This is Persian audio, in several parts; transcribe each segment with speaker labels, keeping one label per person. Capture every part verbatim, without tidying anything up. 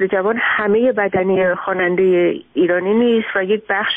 Speaker 1: نسل جوان همه بدنه خواننده ایرانی نیست و یک بخش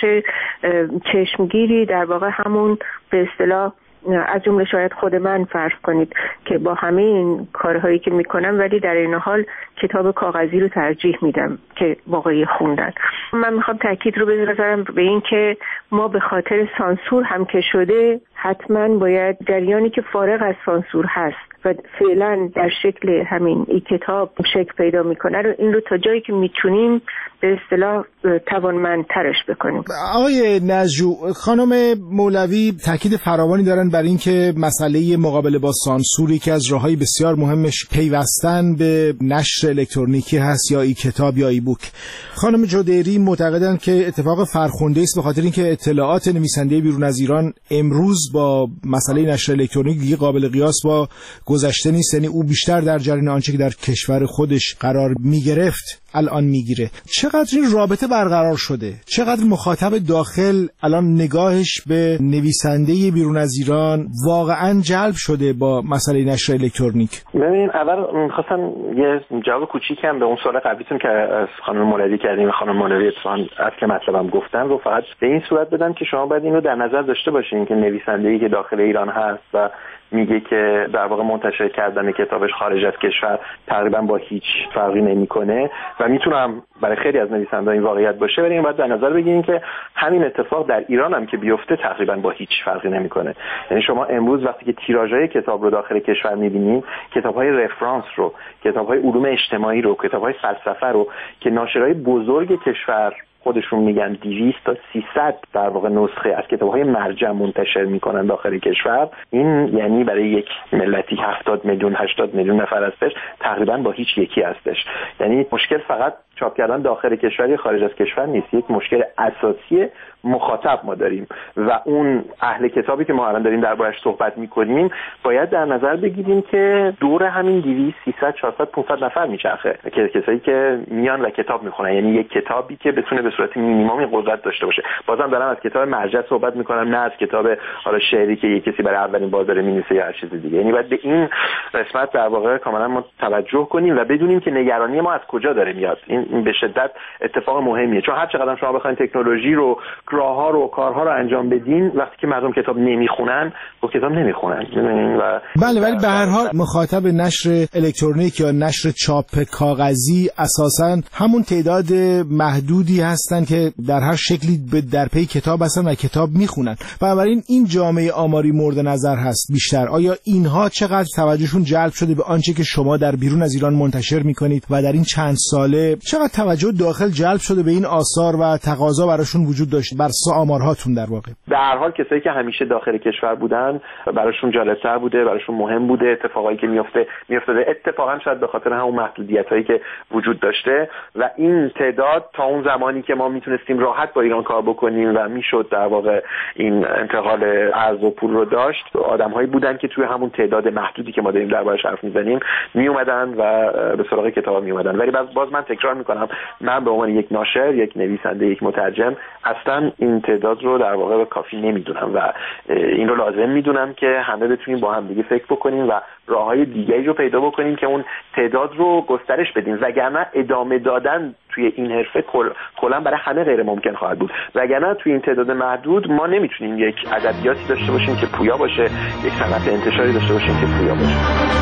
Speaker 1: چشمگیری در واقع همون به اصطلاح از جمله شاید خود من فرض کنید که با همه این کارهایی که میکنم ولی در این حال کتاب کاغذی رو ترجیح میدم که واقعی خوندن. من میخوام تاکید رو بذارم به این که ما به خاطر سانسور هم که شده حتما باید جریانی که فارغ از سانسور هست و فعلا در شکل همین ای کتاب شکل پیدا میکنه رو این رو تا جایی که میتونیم به اصطلاح توانمندترش بکنیم.
Speaker 2: آقای نجو، خانم مولوی تاکید فراوانی دارن بر این که مسئله مقابله با سانسور یکی از راههای بسیار مهمش پیوستن به نشر الکترونیکی هست یا ای کتاب یا ای بوک. خانم جودیری معتقدند که اتفاق فرخنده است به خاطر اینکه اطلاعات نویسنده بیرون از ایران امروز با مسئله نشر الکترونیک دیگه قابل قیاس با گذشته نیست، یعنی او بیشتر در جریان آنچه که در کشور خودش قرار میگرفت الان میگیره. چقدر این رابطه برقرار شده؟ چقدر مخاطب داخل الان نگاهش به نویسنده بیرون از ایران واقعا جلب شده با مسئله نشر الکترونیک؟
Speaker 3: ببین، اول می‌خواستم یه جواب کوچیکم به اون سوال قبلیتون که از خانم مولوی کردیم، خانم مولوی اتفاقاً اصل مطلبم گفتن رو فقط به این صورت بدم که شما باید اینو در نظر داشته باشین که نویسنده‌ای که داخل ایران هست و میگه که در واقع منتشر کردن کتابش خارج از کشور تقریبا با هیچ فرقی نمیکنه و میتونم برای خیلی از نویسنده‌ها این واقعیت باشه، ولی باید در نظر بگیریم که همین اتفاق در ایران هم که بیفته تقریبا با هیچ فرقی نمیکنه. یعنی شما امروز وقتی که تیراژهای کتاب رو داخل کشور میبینید، کتاب‌های رفرانس رو، کتاب‌های علوم اجتماعی رو، کتاب‌های فلسفه رو که ناشرای بزرگ کشور خودشون میگن دویست تا سیصد در واقع نسخه از کتاب‌های مرجع منتشر میکنن داخل کشور، این یعنی برای یک ملتی هفتاد میلیون هشتاد میلیون نفر هستش تقریبا با هیچ یکی هستش. یعنی مشکل فقط چاپ کردن داخل کشور یا خارج از کشور نیست، یک مشکل اساسی مخاطب ما داریم و اون اهل کتابی که ما الان داریم دربارش صحبت میکنیم باید در نظر بگیریم که دور همین دویست سیصد چهارصد پانصد نفر میچرخه که کسایی که میان و کتاب میخونن، یعنی یک کتابی که بتونه به صورت مینیمم قدرت داشته باشه. بازم دارم از کتاب مرجع صحبت میکنم، نه از کتاب حالا شعری که یک کسی برای اولین بار داره مینویسه یا هر چیز دیگه. یعنی باید به این قسمت در واقع کاملا ما توجه کنیم و بدونیم که نگرانی ما از کجا داره میاد. این به شدت اتفاق مهمیه، چون هر چقدر شما بخواید تکنولوژی رو، راه‌ها رو، کارها رو انجام بدین، وقتی که مردم کتاب نمیخونن، خب کتاب نمیخونن. و
Speaker 2: بله، ولی به هر حال مخاطب نشر الکترونیک یا نشر چاپ کاغذی اساساً همون تعداد محدودی هستن که در هر شکلی به در پی کتاب هستن و کتاب میخونن. بنابراین این جامعه آماری مورد نظر هست بیشتر. آیا اینها چقدر توجهشون جلب شده به آنچه که شما در بیرون از ایران منتشر میکنید و در این چند ساله چقدر توجه داخل جلب شده به این آثار و تقاضا براشون وجود داشته بر اساس آمارهاتون؟ در واقع
Speaker 3: به هر حال کسایی که همیشه داخل کشور بودن براشون جالب‌تر بوده، براشون مهم بوده اتفاقایی که میفته میافتاده اتفاقا شاید به خاطر همون محدودیتایی که وجود داشته و این تعداد تا اون زمانی که ما میتونستیم راحت با ایران کار بکنیم و میشد در واقع این انتقال ارز و پول رو داشت، آدم‌هایی بودن که توی همون تعداد محدودی که ما داریم دربارش حرف میزنیم می اومدن و به سراغ کتاب می اومدن. ولی باز باز من تکرار میکنم، من به عنوان یک ناشر، یک نویسنده، یک مترجم اصلا این تعداد رو در واقع کافی نمیدونم و این رو لازم میدونم که همه بتونیم با هم دیگه فکر بکنیم و راههای دیگه‌ای رو پیدا بکنیم که اون تعداد رو گسترش بدیم، وگرنه ادامه دادن توی این حرفه کل کلا برای همه غیر ممکن خواهد بود. وگرنه توی این تعداد محدود ما نمیتونیم یک ادبیاتی داشته باشیم که پویا باشه، یک صنعت انتشاری داشته باشیم که پویا باشه.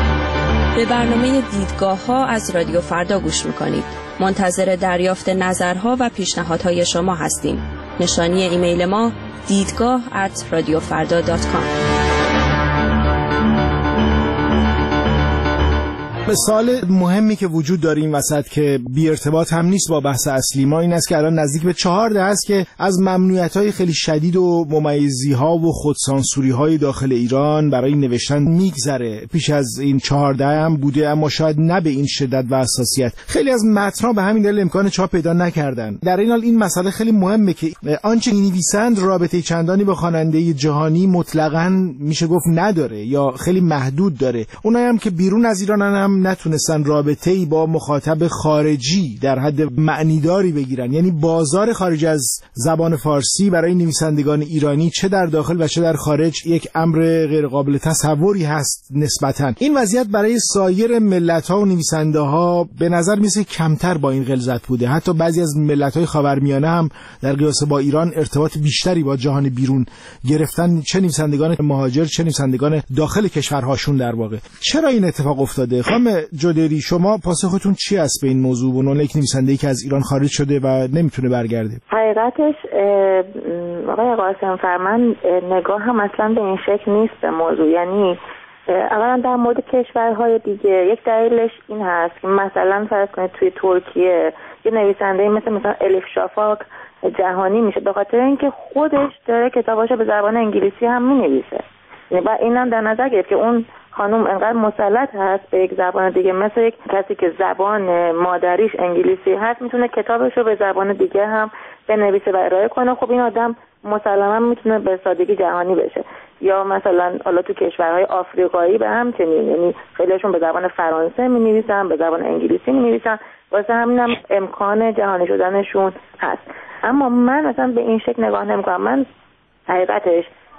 Speaker 4: به برنامه دیدگاه‌ها از رادیو فردا گوش می‌کنید. منتظر دریافت نظرها و پیشنهادهای شما هستیم. نشانی ایمیل ما دیدگاه ات رادیو فردا دات کام.
Speaker 2: مثال مهمی که وجود داره این وسط که بی ارتباط هم نیست با بحث اصلی ما این است که الان نزدیک به چهار ده است که از ممنوعیت‌های خیلی شدید و ممیزی‌ها و خودسانسوری‌های داخل ایران برای نوشتن میگذره. پیش از این چهار ده هم بوده، اما شاید نه به این شدت و حساسیت. خیلی از متن‌ها به همین دلیل امکان چاپ پیدا نکردن. در این حال این مسئله خیلی مهمه که آنچه نویسند رابطه چندانی با خواننده جهانی مطلقاً میشه گفت نداره یا خیلی محدود داره. اونایی هم که بیرون از ایران هم هم نتونستن رابطه‌ای با مخاطب خارجی در حد معنیداری بگیرن. یعنی بازار خارج از زبان فارسی برای نویسندگان ایرانی چه در داخل و چه در خارج یک امر غیر قابل تصوری هست نسبتاً. این وضعیت برای سایر ملت‌ها و نویسنده‌ها به نظر میسه کمتر با این غلظت بوده. حتی بعضی از ملت‌های خاورمیانه هم در قیاس با ایران ارتباط بیشتری با جهان بیرون گرفتن، چه نویسندگان مهاجر چه نویسندگان داخل کشورهاشون. در واقع چرا این اتفاق افتاده؟ خانم جودری، شما پاسختون چی است به این موضوع به عنوان یک نویسنده‌ای که از ایران خارج شده و نمیتونه برگرده؟
Speaker 5: حقیقتش آقای قاسم فرمان نگاه هم اصلا به این شکل نیست به موضوع. یعنی اولا در مورد کشورهای دیگه یک دلیلش این هست که مثلا فرض کنید توی ترکیه یه نویسنده مثل مثلا الیف شافاک جهانی میشه به خاطر اینکه خودش داره کتاباشو به زبان انگلیسی هم مینویسه. یعنی با اینم در نظر گرفت که اون خانم انقدر مسلط هست به یک زبان دیگه، مثل یک کسی که زبان مادریش انگلیسی هست میتونه کتابشو به زبان دیگه هم بنویسه و ارائه کنه. خب این آدم مسلما میتونه به سادگی جهانی بشه. یا مثلا حالا تو کشورهای آفریقایی به همچنین، یعنی خیلیشون به زبان فرانسه مینویسن، به زبان انگلیسی مینویسن، واسه همینم امکان جهانی شدنشون هست. اما من مثلا به این شکل نگاه نمی‌کنم. من حقیقتش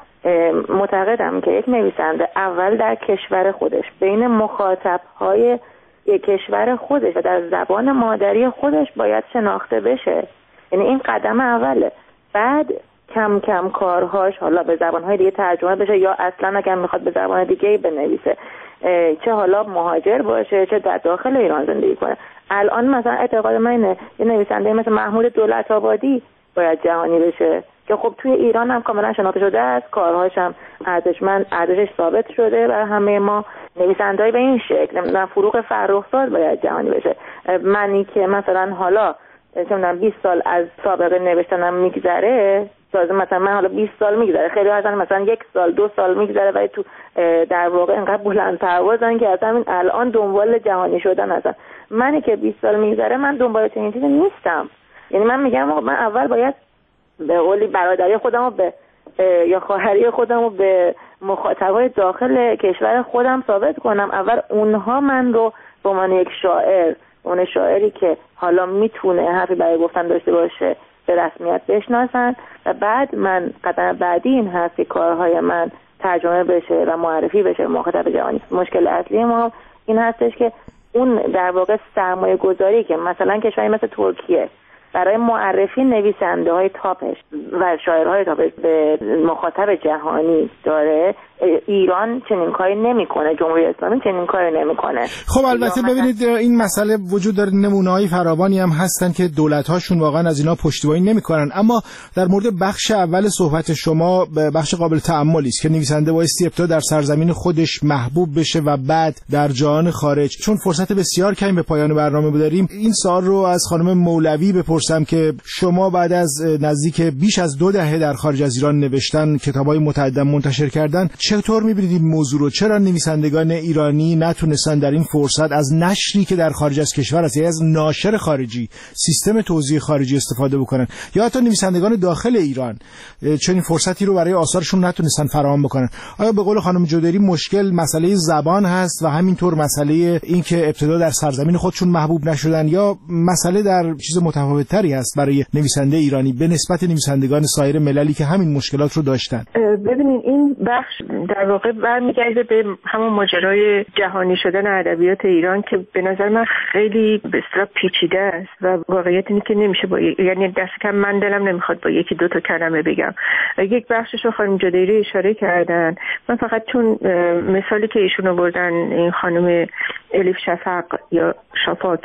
Speaker 5: معتقدم که یک نویسنده اول در کشور خودش بین مخاطب‌های یک کشور خودش و در زبان مادری خودش باید شناخته بشه. یعنی این قدم اوله. بعد کم کم کارهاش حالا به زبان‌های دیگه ترجمه بشه یا اصلا اگر میخواد به زبان دیگه بنویسه، چه حالا مهاجر باشه چه در داخل ایران زندگی کنه. الان مثلا اعتقاد من اینه یه نویسنده مثل محمود دولت‌آبادی باید جهانی بشه که خب توی ایران هم کاملا شناخته شده است، کارهاش هم ارزشمند ارزشش ثابت شده برای همه ما. نویسنده‌ای به این شکل مثلا فروغ فرخزاد باید جهانی بشه. منی که مثلا حالا چون بیست سال از سابقه نوشتنم میگذره، تازه مثلا من حالا بیست سال میگذره، خیلی هستن مثلا یک سال دو سال میگذره ولی تو در واقع انقدر بلند پروازن که اصلا الان دنبال جهانی شدن هستن. منی که بیست سال میگذره من دنبال چنین چیزی نیستم. یعنی من میگم من اول باید به قولی برادری خودمو به یا خواهری خودمو به مخاطبای داخل کشور خودم ثابت کنم. اول اونها من رو به عنوان یک شاعر، اون شاعری که حالا میتونه حرفی برای گفتن داشته باشه به رسمیت بشناسن و بعد من قدم بعدی این هست که کارهای من ترجمه بشه و معرفی بشه مخاطب جهانی. مشکل اصلی ما این هستش که اون در واقع سرمایه گذاری که مثلا کشوری مثل ترکیه برای معرفی نویسنده های تاپش و شاعرهای تاپش به مخاطب جهانی داره، ایران چنین کاری نمیکنه، جمهوری اسلامی چنین کاری نمیکنه.
Speaker 2: خب البته ببینید این مسئله وجود داره، نمونه‌های فراوانی هم هستن که دولت‌هاشون واقعا از اینا پشتیبانی نمیکنن. اما در مورد بخش اول صحبت شما بخش قابل تأملی است که نویسنده بایستی ابتدا در سرزمین خودش محبوب بشه و بعد در جهان خارج. چون فرصت بسیار کمی به پایان برنامه داریم، این سوال رو از خانم مولوی بپرسم که شما بعد از نزدیک بیش از دو دهه در خارج از ایران نوشتن، کتاب‌های متعدد منتشر کردن، چطور می‌بینید این موضوع رو؟ چرا نویسندگان ایرانی نتونستن در این فرصت از نشری که در خارج از کشور است، یعنی از ناشر خارجی، سیستم توزیع خارجی استفاده بکنن؟ یا حتی نویسندگان داخل ایران چنین فرصتی رو برای آثارشون نتونستن فراهم بکنن؟ آیا به قول خانم جودری مشکل مسئله زبان هست و همینطور مسئله این که ابتدا در سرزمین خودشون محبوب نشدن، یا مسئله در چیز متفاوت‌تری هست برای نویسنده ایرانی به نسبت نویسندگان سایر مللی که همین مشکلات رو داشتن؟
Speaker 1: ببینید این بخش در واقع برمیگرده به همون ماجرای جهانی شدن ادبیات ایران که به نظر من خیلی به اصطلاح پیچیده است و واقعیت اینه که نمیشه با یعنی دست کم من دلم نمیخواد با یکی دو تا کلمه بگم. یک بخشش رو خانم جدیری اشاره کردن. من فقط چون مثالی که ایشون آوردن این خانم الیف شفق یا شافاک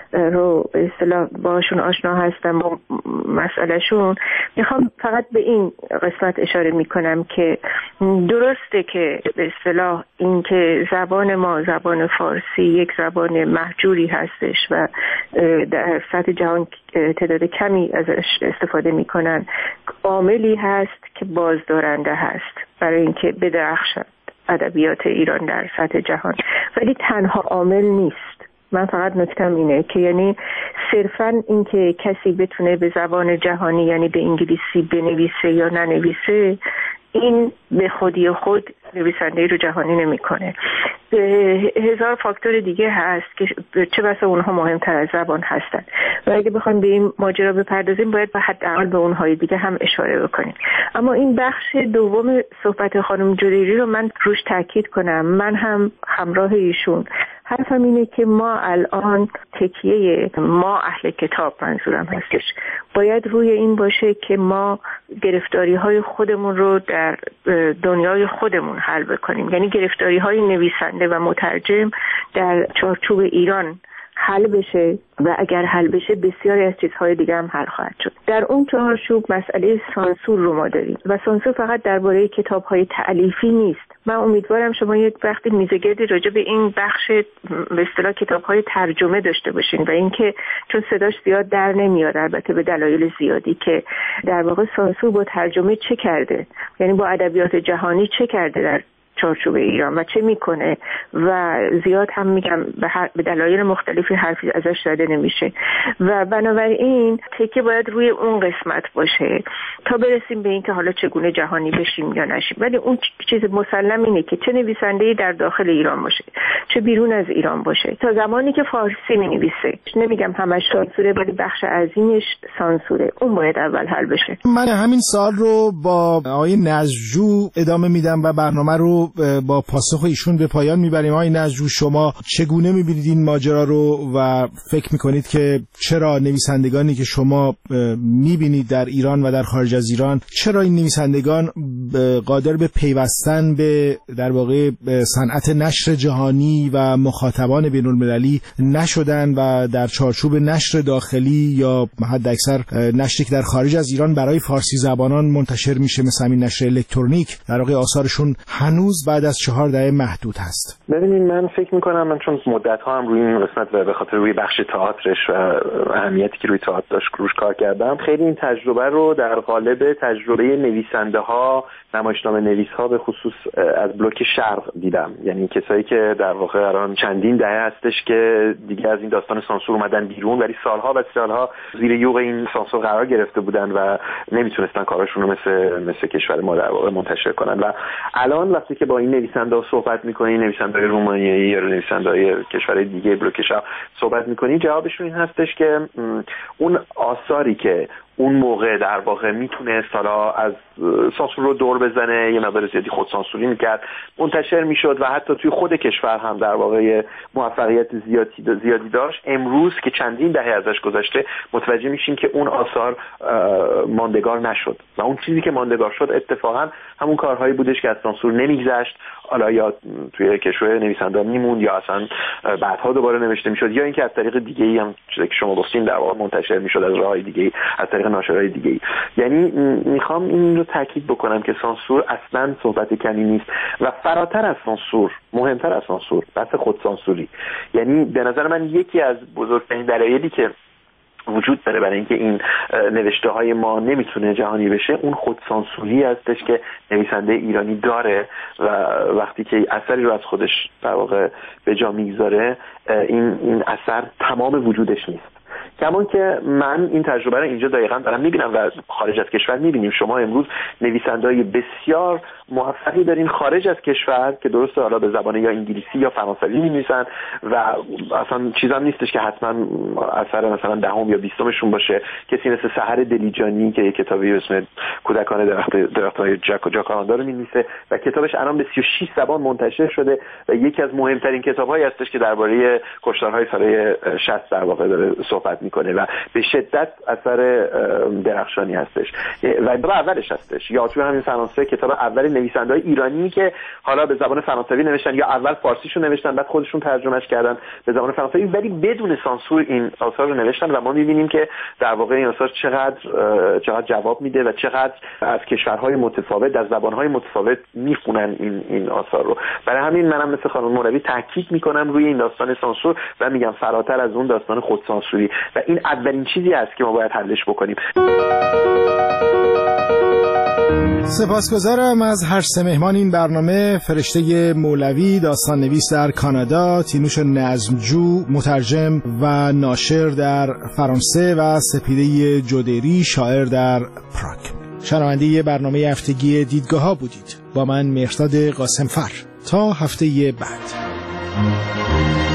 Speaker 1: رو به اصطلاح باشون آشنا هستم با مسئلهشون، میخوام فقط به این قسمت اشاره میکنم که درسته که به اصطلاح این که زبان ما زبان فارسی یک زبان مهجوری هستش و در سطح جهان تعداد کمی ازش استفاده میکنن، عاملی هست که بازدارنده هست برای اینکه بدرخشد ادبیات ایران در سطح جهان، ولی تنها عامل نیست. من فقط نکتم اینه که یعنی صرفاً اینکه کسی بتونه به زبان جهانی یعنی به انگلیسی بنویسه یا ننویسه این به خودی خود نویسنده رو جهانی نمیکنه. هزار فاکتور دیگه هست که چه بسا اونها مهمتر از زبان هستن و اگه بخوایم به این ماجرا بپردازیم باید به حداقل به اونهای دیگه هم اشاره بکنیم. اما این بخش دوم صحبت خانم جدیری رو من روش تاکید کنم، من هم همراه ایشون. حرفم اینه که ما الان تکیه ما اهل کتاب منظورم هستش باید روی این باشه که ما گرفتاری های خودمون رو در دنیای خودمون حل بکنیم، یعنی گرفتاری های نویسنده و مترجم در چارچوب ایران حل بشه و اگر حل بشه بسیاری از چیزهای دیگه هم حل خواهد شد. در اون چارچوب مسئله سانسور رو ما داریم و سانسور فقط درباره کتاب‌های تألیفی نیست. من امیدوارم شما یک وقتی میزگردی راجع به این بخش به اصطلاح کتاب‌های ترجمه داشته باشین و اینکه چون صداش زیاد در نمیاد، البته به دلایل زیادی، که در واقع سانسور با ترجمه چه کرده، یعنی با ادبیات جهانی چه کرده در چارچوب ایران و چه میکنه و زیاد هم میگم به, به دلایل مختلفی حرفی ازش زده نمیشه و بنابراین تکیه باید روی اون قسمت باشه تا برسیم به این که حالا چگونه جهانی بشیم یا نشیم. ولی اون چیز مسلم اینه که چه نویسنده‌ای در داخل ایران باشه چه بیرون از ایران باشه، تا زمانی که فارسی مینویسه، نمیگم همش سانسوره ولی بخش عظیمش سانسوره، اون باید اول حل بشه.
Speaker 2: من همین سال رو با آقای نججو ادامه میدم و برنامه رو با پاسخ ایشون به پایان میبریم. آقای نججو، شما چگونه میبینید این ماجرا رو و فکر میکنید که چرا نویسندگانی که شما میبینید در ایران و در خارج از ایران، چرا این نویسندگان قادر به پیوستن به در واقع صنعت نشر جهانی و مخاطبان بین المللی نشدن و در چارچوب نشر داخلی یا حد اکثر نشری که در خارج از ایران برای فارسی زبانان منتشر میشه مثل همین نشر الکترونیک، در واقع آثارشون هنوز بعد از چهار دهه محدود هست؟
Speaker 3: ببینید من فکر میکنم، من چون مدت ها هم روی این قسمت و به خاطر روی بخش تئاترش و اهمیتی که روی تئاتر داشت روش کار کردم، خیلی این تجربه رو در قالب تجربه نویسنده ها، نمایشنامه نویس ها به خصوص از بلوک شرق دیدم. یعنی کسایی که در واقع الان چندین دهه هستش که دیگه از این داستان سانسور اومدن بیرون ولی سالها و سالها زیر یوغ این سانسور قرار گرفته بودن و نمیتونستن کاراشون رو مثل مثل کشور ما در واقع منتشر کنن. و الان وقتی که با این نویسنده ها صحبت میکنی، نویسنده های رومانیایی یا نویسنده های کشورهای دیگه بلوک شرق صحبت میکنی، جوابشون این هستش که اون آثاری که اون موقع در واقع میتونه حالا از سانسور رو دور بزنه، یه مقدار زیادی خود سانسوری میکرد، منتشر میشد و حتی توی خود کشور هم در واقع موفقیت زیادی زیادی داشت، امروز که چندین دهه ازش گذشته متوجه میشیم که اون آثار ماندگار نشد و اون چیزی که ماندگار شد اتفاقا همون کارهایی بودش که از سانسور نمیگذشت، حالا یا توی کشور نویسنده میموند یا اصلا بعدها دوباره نوشته میشد یا اینکه از طریق دیگه‌ای هم چیزی که شما گفتین در واقع منتشر میشد از راههای دیگه‌ای، از طریق ناشرهای دیگه‌ای. یعنی میخوام این رو تاکید بکنم که سانسور اصلا صحبت کمی نیست و فراتر از سانسور، مهمتر از سانسور، بحث خود سانسوری. یعنی به نظر من یکی از بزرگترین دلایلی که وجود داره برای اینکه این نوشته های ما نمیتونه جهانی بشه، اون خود سانسوری هستش که نویسنده ایرانی داره و وقتی که اثری رو از خودش در واقع به جا میگذاره، این این اثر تمام وجودش نیست. کما که من این تجربه رو اینجا دقیقاً دارم میبینم و خارج از کشور میبینیم. شما امروز نویسنده‌های بسیار موفقی دارین خارج از کشور که درسته حالا به زبان یا انگلیسی یا فرانسوی می‌نویسن و اصلا چیزام نیستش که حتما اثر مثلا دهم یا بیستمشون باشه. کسی مثل سحر دلیجانی که یک کتابی به اسم کودکان درخت درخت‌های جاک و جاکاراندا رو می‌نویسه و کتابش الان به سی و شش زبان منتشر شده و یکی از مهمترین کتاب‌هایی هستش که درباره کشتارهای سال شصت در واقع داره صحبت میکنه و به شدت اثر درخشانی هستش و به اولش هستش. یا توی همین فرانسه کتاب اول نویسنده‌های ایرانی که حالا به زبان فرانسوی نوشتن یا اول فارسیشو نوشتن بعد خودشون ترجمهش کردن به زبان فرانسوی ولی بدون سانسور این آثار رو نوشتن و ما می‌بینیم که در واقع این آثار چقدر چقدر جواب میده و چقدر از کشورهای متفاوت از زبان‌های متفاوت میخونن این این آثار رو. برای همین منم مثل خانم مولوی تاکید میکنم روی این داستان سانسور و میگم فراتر از اون داستان خود سانسوری و این اولین چیزی است که ما باید حلش بکنیم.
Speaker 2: سپاسگزارم از هر سه مهمان این برنامه: فرشته مولوی، داستان نویس در کانادا، تینوش نظمجو، مترجم و ناشر در فرانسه و سپیده جودری، شاعر در پراگ. شنونده برنامه هفتگی دیدگاه ها بودید. با من مهرداد قاسمفر. تا هفته بعد.